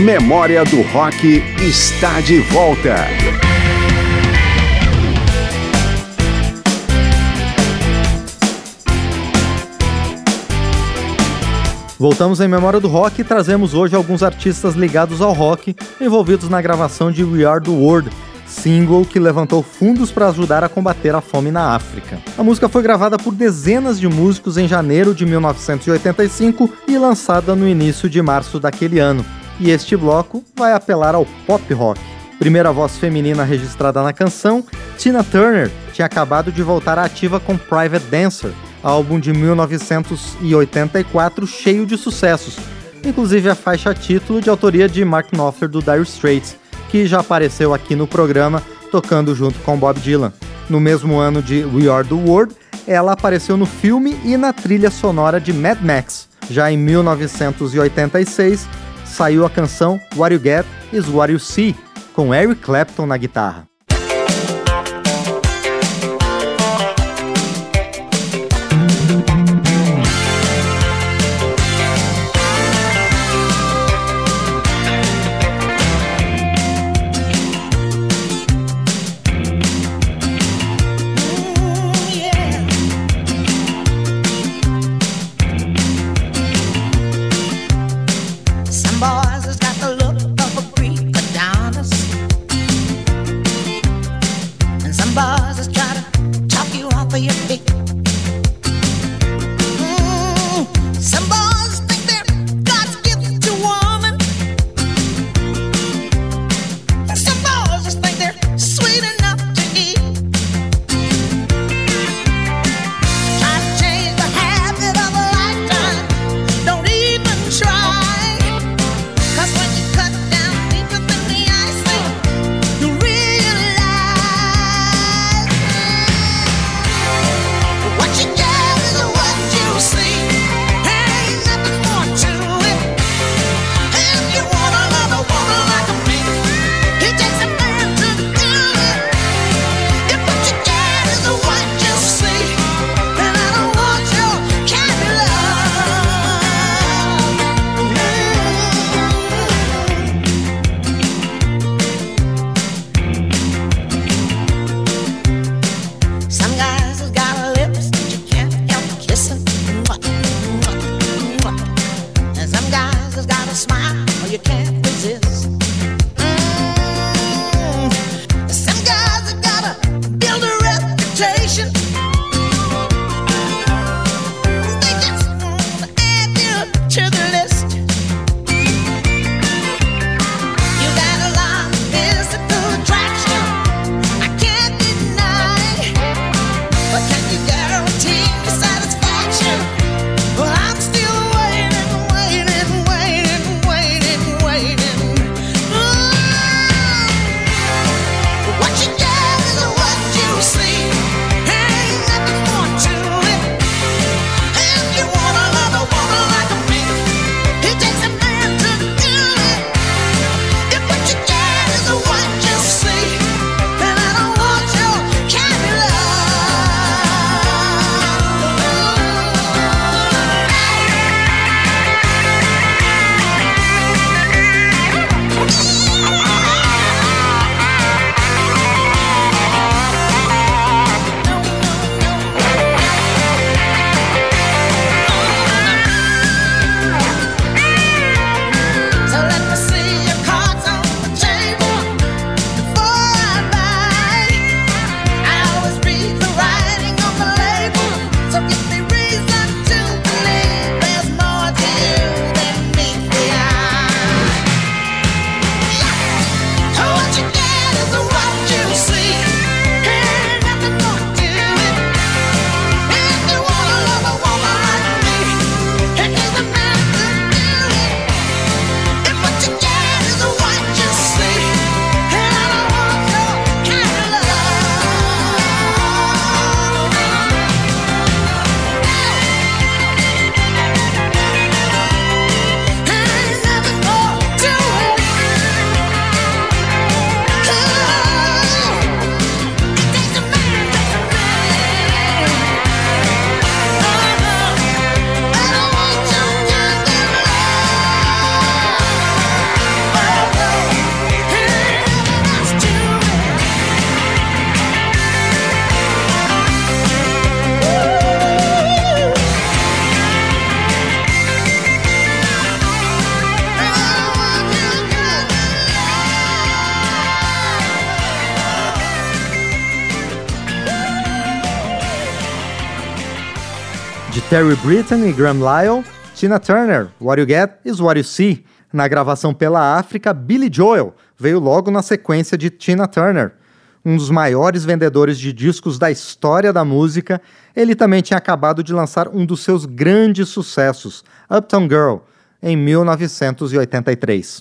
Memória do Rock está de volta. Voltamos em Memória do Rock e trazemos hoje alguns artistas ligados ao rock envolvidos na gravação de We Are The World, single que levantou fundos para ajudar a combater a fome na África. A música foi gravada por dezenas de músicos em janeiro de 1985 e lançada no início de março daquele ano. E este bloco vai apelar ao pop rock. Primeira voz feminina registrada na canção, Tina Turner tinha acabado de voltar à ativa com Private Dancer, álbum de 1984 cheio de sucessos, inclusive a faixa título de autoria de Mark Knopfler do Dire Straits, que já apareceu aqui no programa tocando junto com Bob Dylan. No mesmo ano de We Are The World, ela apareceu no filme e na trilha sonora de Mad Max. Já em 1986, saiu a canção What You Get Is What You See, com Eric Clapton na guitarra. Terry Britten e Graham Lyle, Tina Turner, What You Get Is What You See. Na gravação pela África, Billy Joel veio logo na sequência de Tina Turner. Um dos maiores vendedores de discos da história da música, ele também tinha acabado de lançar um dos seus grandes sucessos, Uptown Girl, em 1983.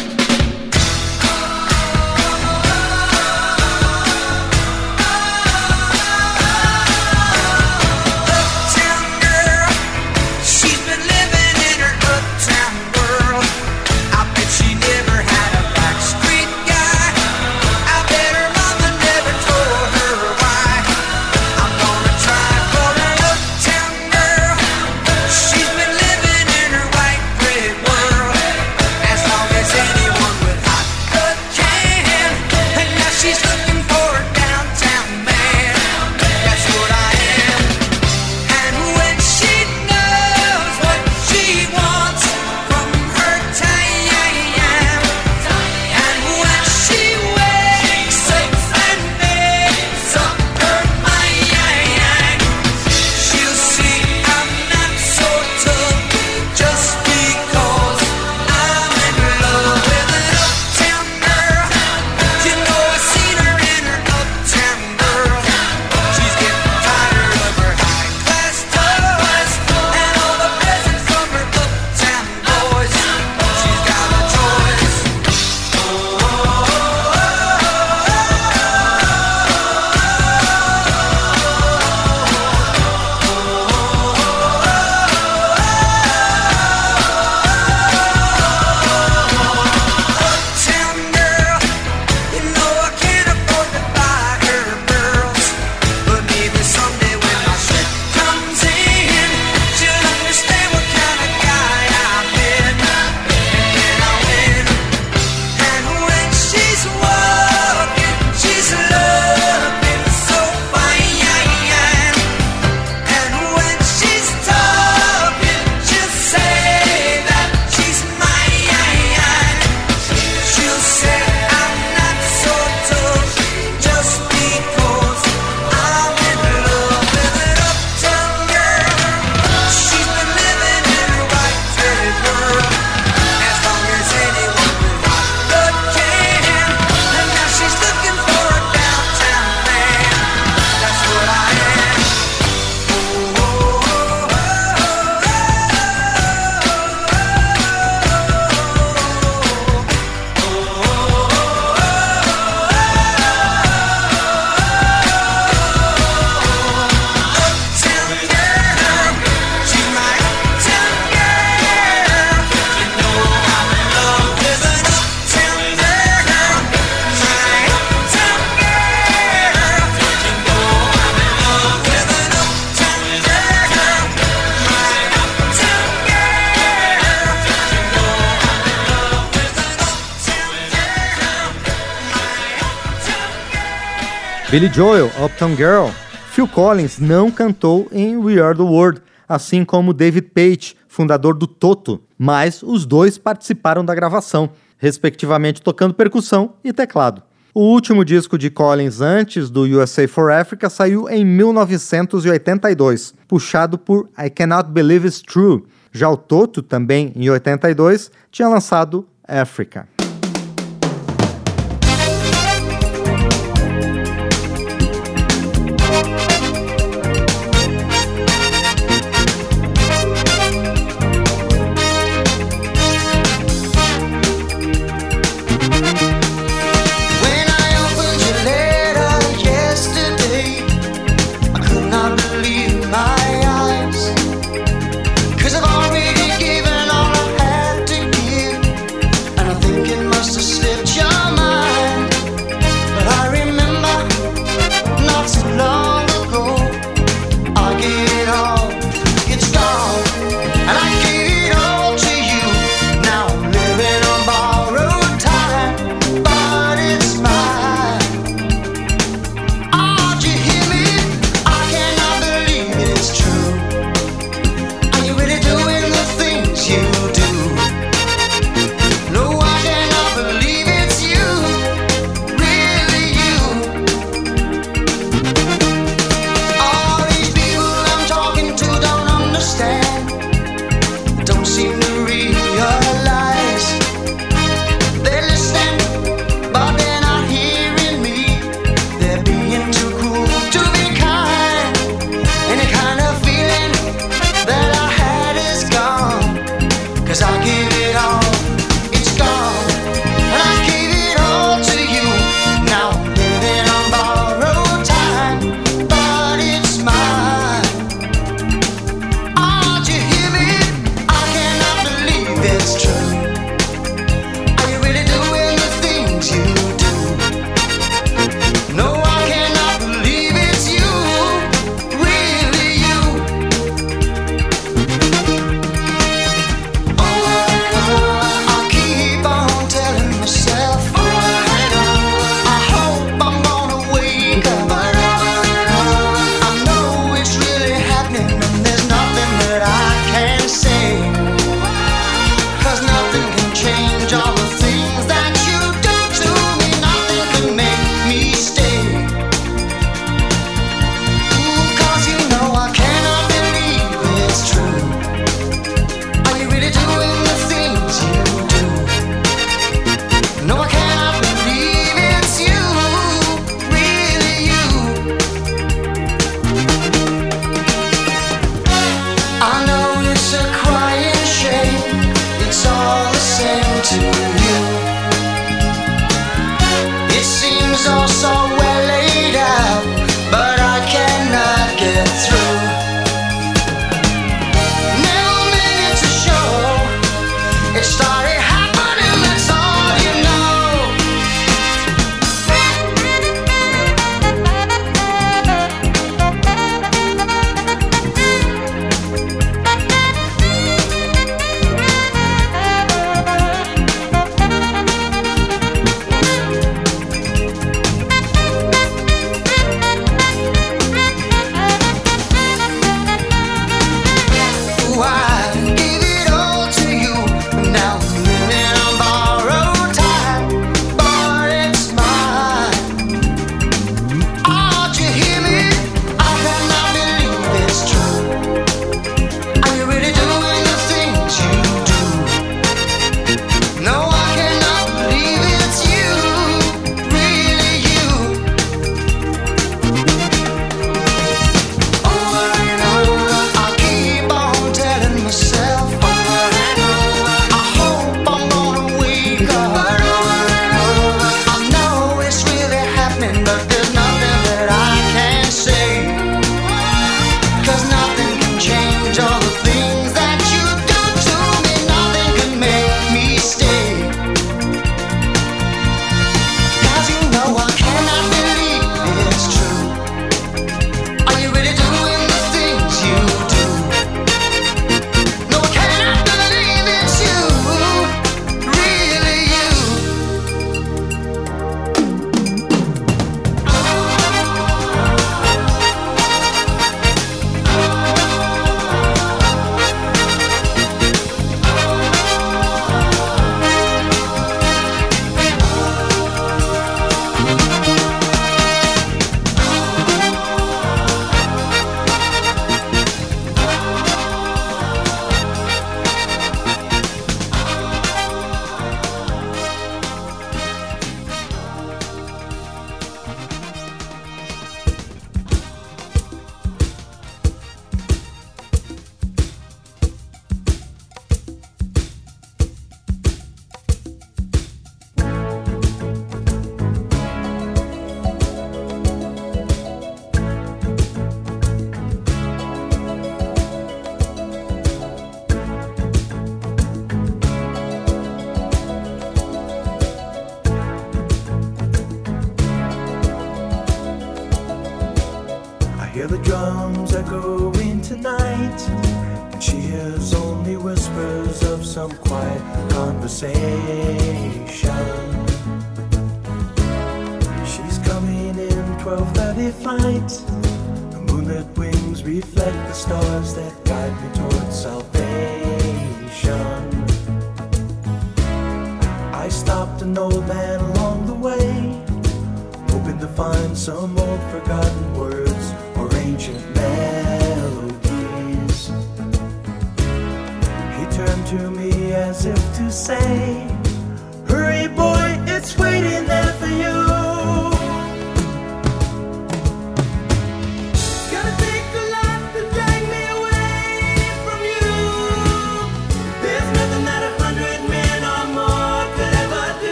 Billy Joel, Uptown Girl. Phil Collins não cantou em We Are The World, assim como David Paich, fundador do Toto, mas os dois participaram da gravação, respectivamente tocando percussão e teclado. O último disco de Collins antes do USA for Africa saiu em 1982, puxado por I Cannot Believe It's True. Já o Toto, também em 82, tinha lançado Africa. Thinking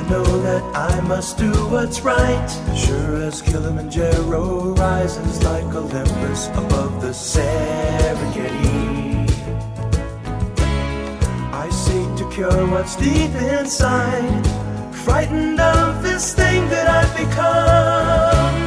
know that I must do what's right. Sure as Kilimanjaro rises like Olympus above the Serengeti, I seek to cure what's deep inside, frightened of this thing that I've become.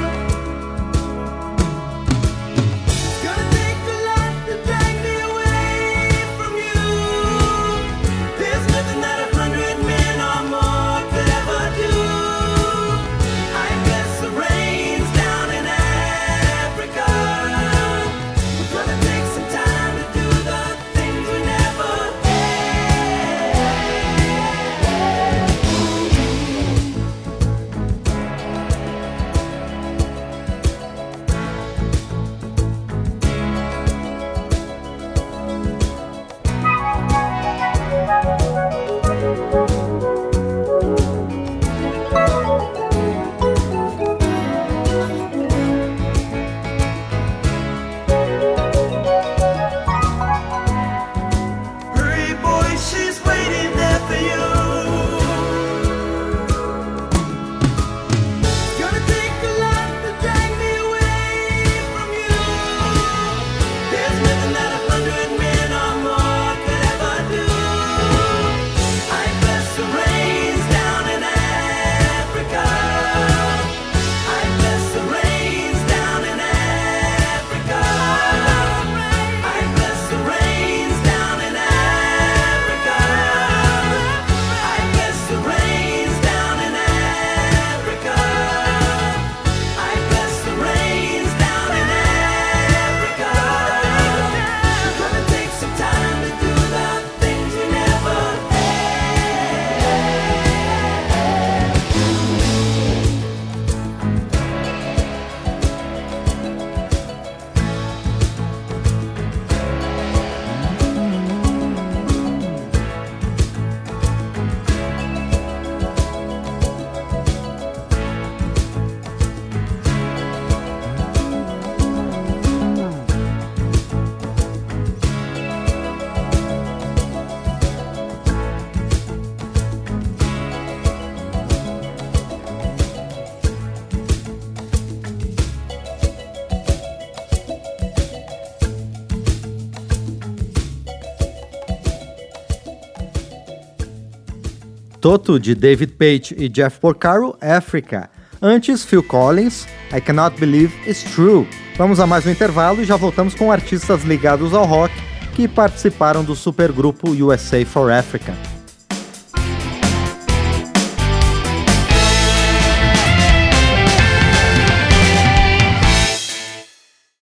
Toto, de David Paich e Jeff Porcaro, Africa. Antes, Phil Collins, I Cannot Believe It's True. Vamos a mais um intervalo e já voltamos com artistas ligados ao rock que participaram do supergrupo USA for Africa.